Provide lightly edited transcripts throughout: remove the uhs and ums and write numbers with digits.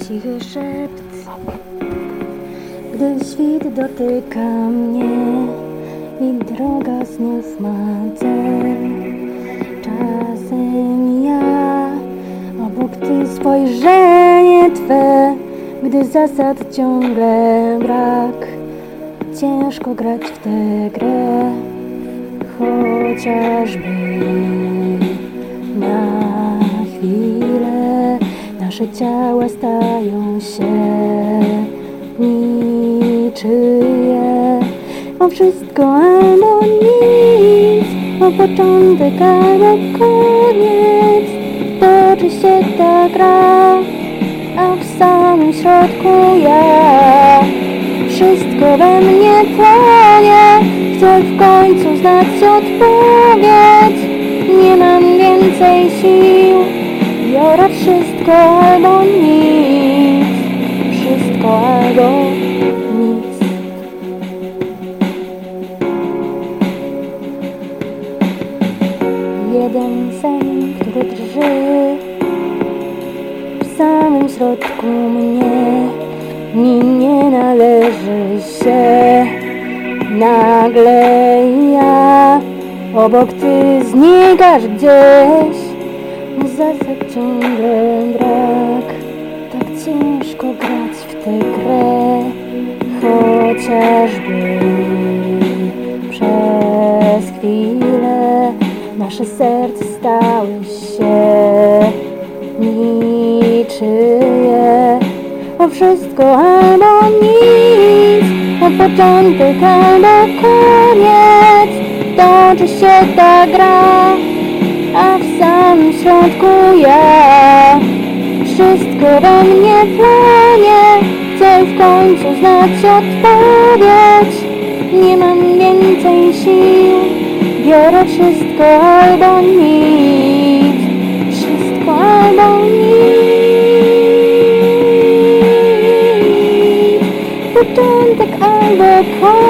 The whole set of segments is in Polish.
Cichy szept, gdy świt dotyka mnie i droga znów ma cel. Czasem ja, obok Ty spojrzenie Twe, gdy zasad ciągle brak. Ciężko grać w tę grę, chociażby na chwilę. Nasze ciała stają się niczyje. O wszystko albo nic, o początek albo koniec. Toczy się ta gra, a w samym środku ja. Wszystko we mnie płonie, chcę w końcu znać odpowiedź. Nie mam więcej sił, biorę wszystko albo nic. Wszystko albo nic. Jeden sen, który drży w samym środku mnie. Mi nie należy się. Nagle ja, obok Ty znikasz gdzieś. Zasad ciągle brak. Tak ciężko grać w tę grę, chociażby przez chwilę. Nasze serca stały się niczyje. O wszystko albo nic, o początek albo koniec. Toczy się ta gra, a w samym środku ja. Wszystko we mnie płonie, chcę w końcu znać odpowiedź. Nie mam więcej sił, biorę wszystko albo nic. Wszystko albo nic. Początek albo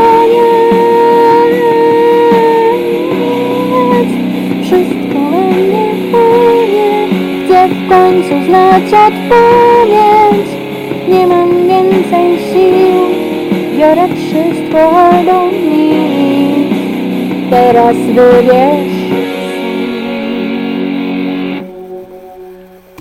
koniec. Wszystko we mnie płonie, chcę w końcu znać odpowiedź. Nie mam więcej sił, biorę wszystko albo nic. Teraz wybierz.